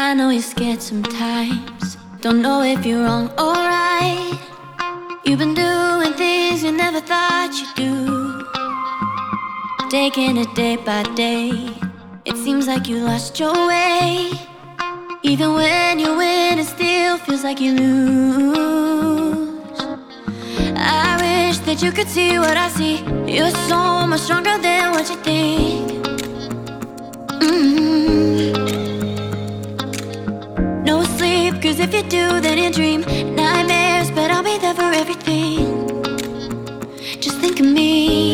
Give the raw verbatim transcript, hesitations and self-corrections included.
I know you're scared sometimes, don't know if you're wrong or right. You've been doing things you never thought you'd do, taking it day by day. It seems like you lost your way. Even when you win, it still feels like you lose. I wish that you could see what I see. You're so much stronger than what you think. mm-hmm. No sleep, cause if you do, then you dream nightmares, but I'll be there for everything. Just think of me.